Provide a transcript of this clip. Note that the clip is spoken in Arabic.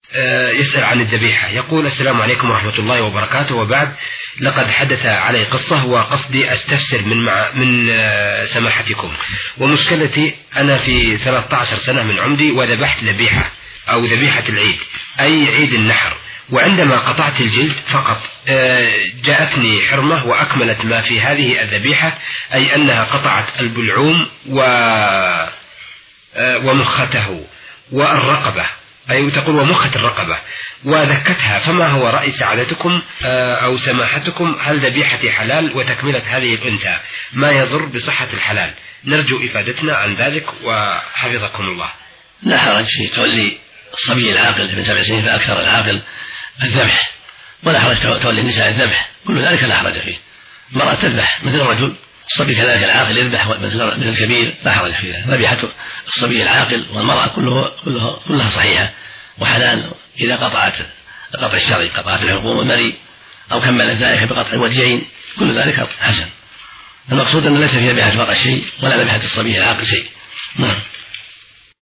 يسأل عن الذبيحة، يقول: السلام عليكم ورحمة الله وبركاته، وبعد، لقد حدث علي قصة وقصدي أستفسر من سماحتكم. ومشكلتي أنا في 13 سنة من عمري وذبحت ذبيحة أو ذبيحة العيد، أي عيد النحر، وعندما قطعت الجلد فقط جاءتني حرمة وأكملت ما في هذه الذبيحة، أي أنها قطعت البلعوم ومخته والرقبة، أي تقول ومخة الرقبة وذكتها. فما هو رأي سعادتكم أو سماحتكم؟ هل ذبيحتي حلال وتكملة هذه الأنثى ما يضر بصحة الحلال؟ نرجو إفادتنا عن ذلك وحفظكم الله. لا حرج في تولي الصبي العاقل من 7 سنين فأكثر العاقل الذبح، ولا حرج تولي النساء الذبح، كل ذلك لا حرج فيه. المرأة تذبح مثل الرجل، الصبي كذلك العاقل يذبح مثل الكبير، لا حرج فيه. ذبيحة الصبي العاقل والمرأة كلها صحيحة وحلال إذا قطع الشرعي، قطعت الحلقوم والمري، أو كملت ذلك بقطع الوجهين، كل ذلك حسن. المقصود أن ليس في ذبيحة المرأة شيء ولا ذبيحة الصبي العاقل شيء. نعم.